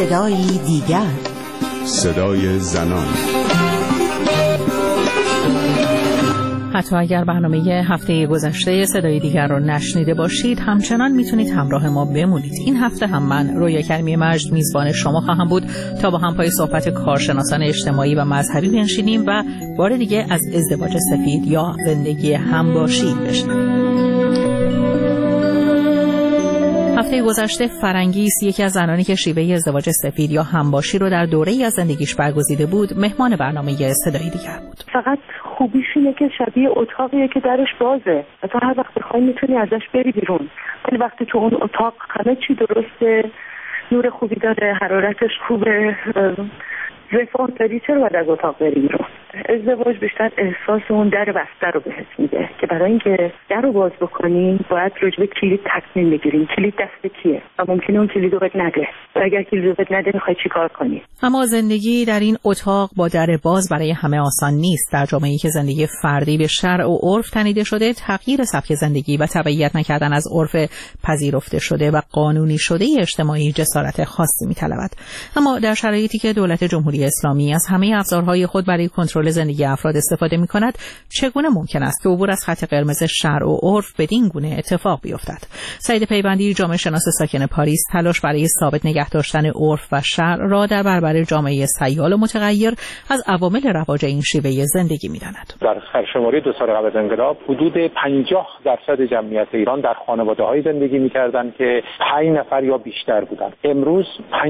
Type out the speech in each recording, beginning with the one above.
صدایی دیگر، صدای زنان. حتی اگر برنامه هفته گذشته صدای دیگر رو نشنیده باشید، همچنان میتونید همراه ما بمونید. این هفته هم من رویا کریمی مجد میزبان شما خواهم بود تا با هم پای صحبت کارشناسان اجتماعی و مذهبی بنشینیم و بار دیگه از ازدواج سفید یا زندگی همباشی بشنویم. هفته گذشته فرنگیس، یکی از زنانی که شیوه ازدواج سفید یا همباشی رو در دوره‌ای از زندگیش برگزیده بود، مهمان برنامه صدای دیگر بود. فقط خوبیش اینه که شبیه اتاقیه که درش بازه و تو هر وقت بخوای میتونی ازش بری بیرون. ولی وقتی تو اون اتاق همه چی درسته، نور خوبی داره، حرارتش خوبه، رفاه داری، چرا باید از اتاق بری بیرون؟ ازدواج بیشتر احساس اون در بسته رو بهت میده که برای اینکه در رو باز بکنی باید راجبه کلید تصمیم بگیریم. کلید دست کیه و ممکنه اون کلید رو بهت نده و اگر کلید رو بهت نده میخوای چی کار کنی؟ اما زندگی در این اتاق با در باز برای همه آسان نیست. در جامعه‌ای که زندگی فردی به شرع و عرف تنیده شده، تغییر سبک زندگی و تبعیت نکردن از عرف پذیرفته شده و قانونی شده اجتماعی جسارت خاصی می‌طلبد. اما در شرایطی که دولت جمهوری اسلامی از همه ابزارهای خود برای کنترل زندگی افراد استفاده می‌کند، چگونه ممکن است که عبور از خط قرمز شرع و عرف بدین گونه اتفاق بیفتد؟ سعید پیوندی، جامعه شناس ساکن پاریس، تلاش برای ثابت نگه داشتن عرف و شرع را در برابر جامعه سیال و متغیر از عوامل رواج این شیوه زندگی می‌داند. در سرشماری 2 سال قبل از انقلاب حدود 50% جمعیت ایران در خانواده‌های زندگی می‌کردند که 5 نفر یا بیشتر بودند. امروز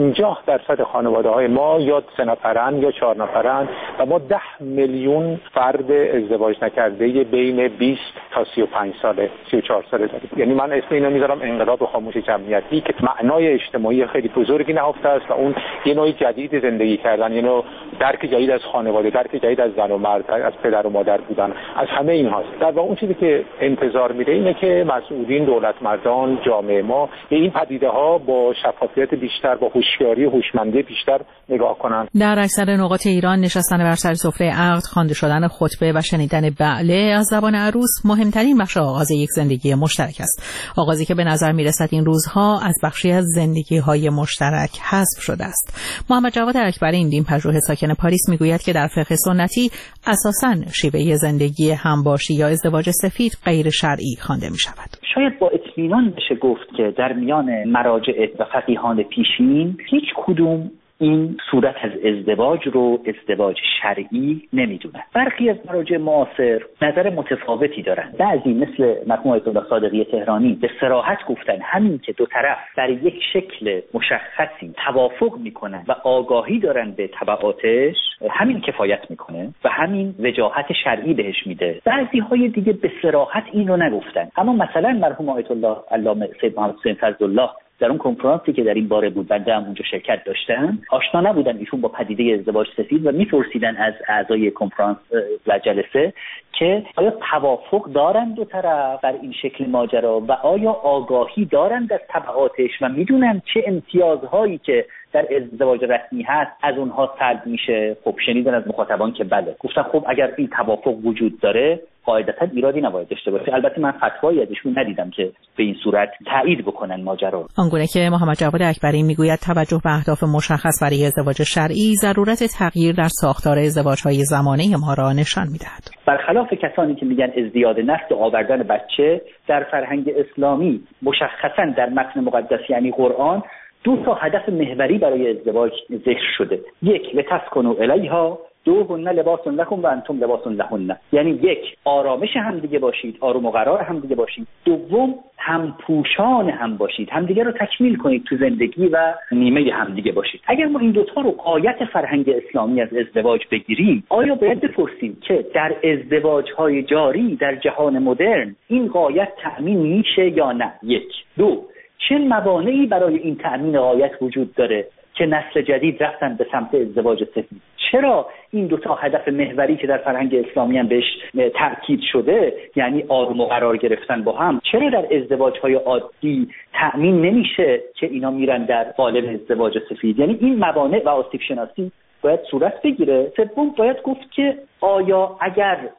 50% خانواده‌های ما یا 3 نفرن یا 4 نفرن و ما 10 میلیون فرد ازدواج نکرده بین 20 تا 35 ساله، 34 ساله داریم. یعنی من اسم اینو میذارم انقلاب خاموش جمعیتی که معنای اجتماعی خیلی بزرگی نهفته است و اون یه نوع جدید زندگی کردن، یه نوع درک جدید از خانواده، درک جدید از زن و مرد، از پدر و مادر بودن، از همه این هاست. در واقع اون چیزی که انتظار میره اینه که مسئولین، دولت مردان، جامعه ما به این پدیده ها با شفافیت بیشتر، با هوشیاری و هوشمندی بیشتر نگاه کنن. در اکثر نقاط ایران نشستن بر سر سفره عقد، خوانده شدن خطبه و شنیدن بعله از زبان عروس مهمترین بخش آغاز یک زندگی مشترک است. آغازی که به نظر میرسد این روزها از بخشی از زندگی‌های مشترک حذف شده است. محمد جواد اکبری، این دین پژوه ساکن پاریس، میگوید که در فقه سنتی اساساً شیوه زندگی همباشی یا ازدواج سفید غیر شرعی خوانده می‌شود. شاید با اطمینان بشه گفت که در میان مراجع و فقیهان پیشین هیچ کدوم این صورت از ازدواج رو ازدواج شرعی نمیدونن. برخی از مراجع معاصر نظر متفاوتی دارن. بعضی مثل مرحوم آیت الله صادقی تهرانی به صراحت گفتن همین که دو طرف در یک شکل مشخصی توافق میکنن و آگاهی دارن به تبعاتش، همین کفایت میکنه و همین وجاهت شرعی بهش میده. بعضی های دیگه به صراحت این رو نگفتن. اما مثلا مرحوم آیت الله علامه سید محمد حسین فضلالله در اون کنفرانسی که در این باره بود، بنده هم اونجا شرکت داشتم، آشنا نبودن ایشون با پدیده ازدواج سفید و میپرسیدن از اعضای کنفرانس و جلسه که آیا توافق دارن دو طرف بر این شکل ماجرا و آیا آگاهی دارند از تبعاتش و میدونن چه امتیازهایی که در ازدواج رسمی هست از اونها سلب میشه. خب شنیدن از مخاطبان که بله. گفتن خب اگر این توافق وجود داره قاعدتا ایرادی نباید داشته باشه. البته من فتوایی ازشون ندیدم که به این صورت تایید بکنن ماجرا. آنگونه که محمد جواد اکبری میگوید توجه به اهداف مشخص برای ازدواج شرعی ضرورت تغییر در ساختار ازدواج‌های زمانه ما را نشان می‌دهد. برخلاف کسانی که میگن ازدیاد نسل و آوردن بچه، در فرهنگ اسلامی مشخصا در متن مقدس یعنی قرآن 2 هدف محوری برای ازدواج ذکر شده. 1 لتسکنوا الیها، 2 هن لباس لکم و انتم لباس لهن. یعنی 1 آرامش همدیگه باشید، آروم و قرار همدیگه باشید. 2 همپوشان هم باشید، همدیگه رو تکمیل کنید تو زندگی و نیمه همدیگه باشید. اگر ما این 2 رو غایت فرهنگ اسلامی از ازدواج بگیریم، آیا باید بپرسیم که در ازدواج‌های جاری در جهان مدرن این غایت تأمین میشه یا نه؟ 1. 2 چه موانعی برای این تأمین غایت وجود داره که نسل جدید رفتن به سمت ازدواج سفید؟ چرا این 2 هدف محوری که در فرهنگ اسلامی هم بهش تاکید شده، یعنی آروم و قرار گرفتن با هم، چرا در ازدواج‌های عادی تأمین نمیشه که اینا میرن در قالب ازدواج سفید؟ یعنی این موانع و آسیب شناسی باید صورت بگیره. 3 باید گفت که آیا اگر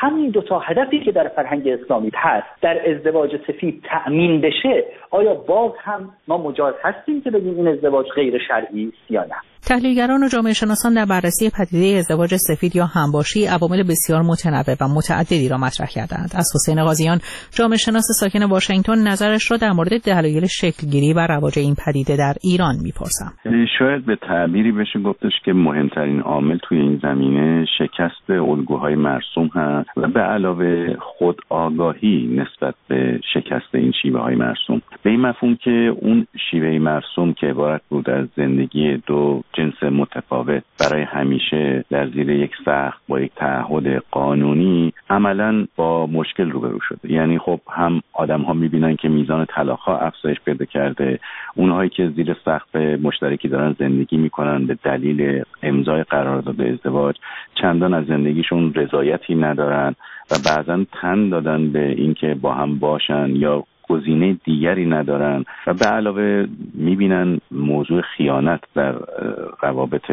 همین دو تا هدفی که در فرهنگ اسلامی هست در ازدواج سفید تأمین بشه، آیا باز هم ما مجاز هستیم که بگیم این ازدواج غیر شرعی است یا نه؟ تحلیلگران و جامعه شناسان در بررسی پدیده ازدواج سفید یا همباشی عوامل بسیار متنوع و متعددی را مطرح کردند. از حسین قاضیان، جامعه شناس ساکن واشنگتن، نظرش را در مورد دلایل شکلگیری و رواج این پدیده در ایران میپرسم. شاید به تعبیری بشه گفتش که مهمترین عامل توی این زمینه شکست الگوهای مرسوم هست و به علاوه خودآگاهی نسبت به شکست این شیوه‌های مرسوم، به این مفهوم که اون شیوه مرسوم که عبارت بود از زندگی دو جنس متفاوت برای همیشه در زیر یک سقف با یک تعهد قانونی عملاً با مشکل روبرو شده. یعنی خب هم آدم‌ها می‌بینن که میزان طلاق‌ها افزایش پیدا کرده، اونهایی که زیر سقف مشترکی دارن زندگی می‌کنن به دلیل امضای قرارداد ازدواج چندان از زندگیشون رضایتی ندارن و بعضاً تن دادن به اینکه با هم باشن یا گزینه دیگری ندارن و به علاوه میبینن موضوع خیانت در روابط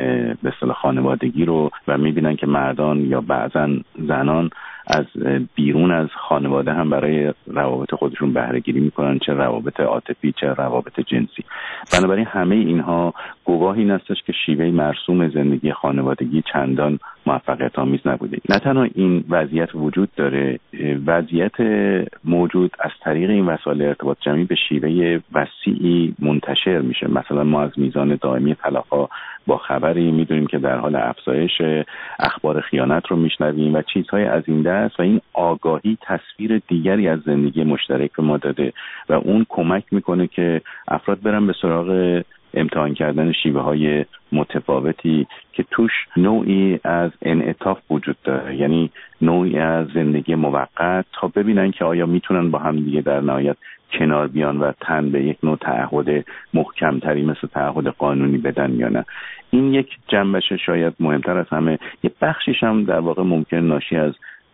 به اصطلاح خانوادگی رو و میبینن که مردان یا بعضا زنان از بیرون از خانواده هم برای روابط خودشون بهره گیری میکنن، چه روابط عاطفی چه روابط جنسی. بنابراین همه اینها گواهی این هستش که شیوه مرسوم زندگی خانوادگی چندان موفقیت آمیز نبوده. نه تنها این وضعیت وجود داره، وضعیت موجود از طریق این وسایل ارتباط جمعی به شیوه وسیعی منتشر میشه. مثلا ما از میزان دائمی طلاق‌ها با خبری میدونیم که در حال افزایش، اخبار خیانت رو میشنویم و چیزهای از این دست و این آگاهی تصویر دیگری از زندگی مشترک به ما داده و اون کمک میکنه که افراد برن به سراغ امتحان کردن شیوه های متفاوتی که توش نوعی از انعطاف وجود داره، یعنی نوعی از زندگی موقت، تا ببینن که آیا میتونن با هم دیگه در نهایت کنار بیان و تن به یک نوع تعهد محکمتری مثل تعهد قانونی بدن یا نه. این یک جنبش شاید مهمتر از همه. یه بخشیش هم در واقع ممکن ناشی از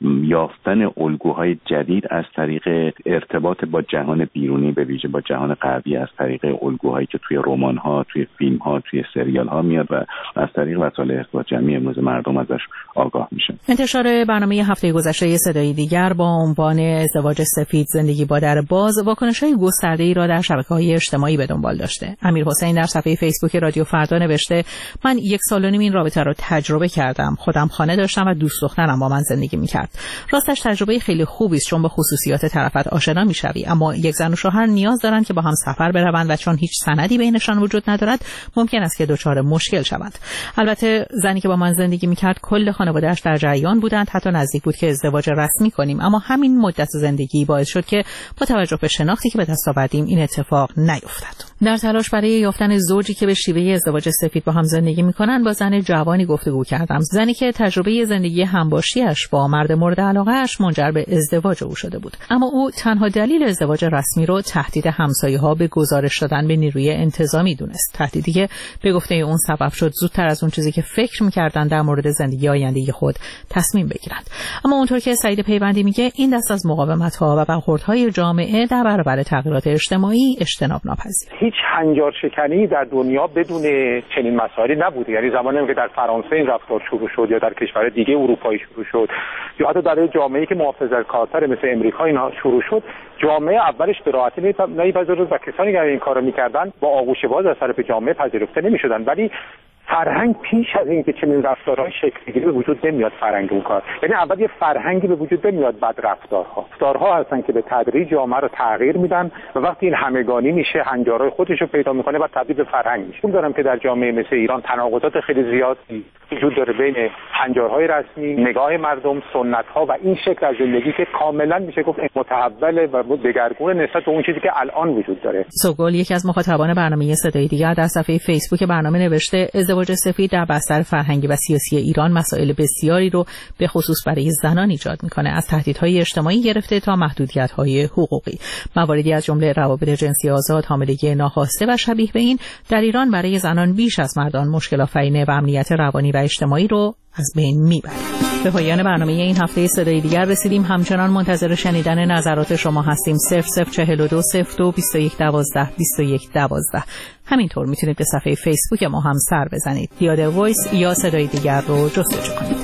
یافتن الگوهای جدید از طریق ارتباط با جهان بیرونی، به ویژه با جهان غربی، از طریق الگوهایی که توی رمان‌ها، توی فیلم‌ها، توی سریال‌ها میاد و از طریق وسایل ارتباط جمعی امروز مردم ازش آگاه میشن. انتشار برنامه هفته گذشته صدای دیگر با عنوان ازدواج سفید زندگی با در باز واکنش‌های گسترده‌ای را در شبکه‌های اجتماعی به دنبال داشته. امیرحسین در صفحه فیسبوک رادیو فردا نوشته: من 1 سال و نیم این رابطه رو تجربه کردم. خودم خانه داشتم و دوست دخترم با من زندگی می‌کرد. راستش تجربه خیلی خوبی است، چون به خصوصیات طرفت آشنا میشوی، اما یک زن و شوهر نیاز دارند که با هم سفر بروند و چون هیچ سندی بینشان وجود ندارد ممکن است که دچار مشکل شوند. البته زنی که با من زندگی میکرد کل خانواده‌اش در جریان بودند، حتی نزدیک بود که ازدواج رسمی کنیم، اما همین مدت زندگی باعث شد که با توجه به شناختی که به دست آوردیم این اتفاق نیفتد. در تلاش برای یافتن زوجی که به شیوه ازدواج سفید با هم زندگی میکنند با زن جوانی گفتگو کردم، زنی که تجربه زندگی همباشیش با مرد مورد علاقه‌اش منجر به ازدواج او شده بود، اما او تنها دلیل ازدواج رسمی رو تهدید همسایه‌ها به گزارش دادن به نیروی انتظامی دونست، تهدیدی که به گفته اون سبب شد زودتر از اون چیزی که فکر می‌کردن در مورد زندگی آینده خود تصمیم بگیرند. اما اونطور که سعید پیوندی میگه این دست از مقاومت‌ها و برخوردهای جامعه در برابر تغییرات اجتماعی اجتناب ناپذیره. هیچ هنجار شکنی در دنیا بدون چنین مسائلی نبوده. یعنی زمانی که در فرانسه این رفتار شروع شد یا در کشور دیگه اروپایی شروع شد یا حتی در جامعه‌ای که محافظه‌کارتر مثل امریکا اینا شروع شد، جامعه اولش به راحتی نمی‌پذیرفت و کسانی که این کارو می‌کردن با آغوش باز از طرف جامعه پذیرفته نمی‌شدن. ولی فرهنگ پیش از این که چنین رفتارهای شکلی به وجود نمیاد فرهنگ اون کار، یعنی اول یه فرهنگی به وجود نمیاد، بعد رفتارها هستن که به تدریج جامعه رو تغییر میدن و وقتی این همگانی میشه هنجارهای خودش رو پیدا میکنه و تبدیل به فرهنگ میشه. می‌دونم که در جامعه مثل ایران تناقضات خیلی زیادی وجود داره بین هنجارهای رسمی، نگاه مردم، سنت‌ها و این شکل از زندگی که کاملا میشه گفت متحول و دگرگون نسبت به اون چیزی که الان وجود داره. سوگل، یکی از مخاطبان برنامه صدای دیگر، در صفحه فیسبوک برنامه نوشته: ازدواج سفید در بستر فرهنگی و سیاسی ایران مسائل بسیاری رو به خصوص برای زنان ایجاد میکنه، از تهدیدهای اجتماعی گرفته تا محدودیت‌های حقوقی. مواردی از جمله روابط جنسی آزاد، حاملگی ناخواسته و شبیه به این در ایران برای زنان بیش از مردان مشکل آفرینه و امنیت روانی و اجتماعی رو از بین میبره. به پایان برنامه این هفته صدای دیگر رسیدیم. همچنان منتظر شنیدن نظرات شما هستیم. 0042 02 21 12 21 12. همینطور میتونید به صفحه فیسبوک ما هم سر بزنید. یاد وایس یا صدای دیگر رو جستجو کنید.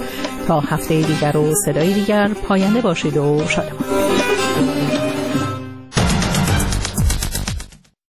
تا هفته دیگر و صدای دیگر، پاینده باشید و شادمان.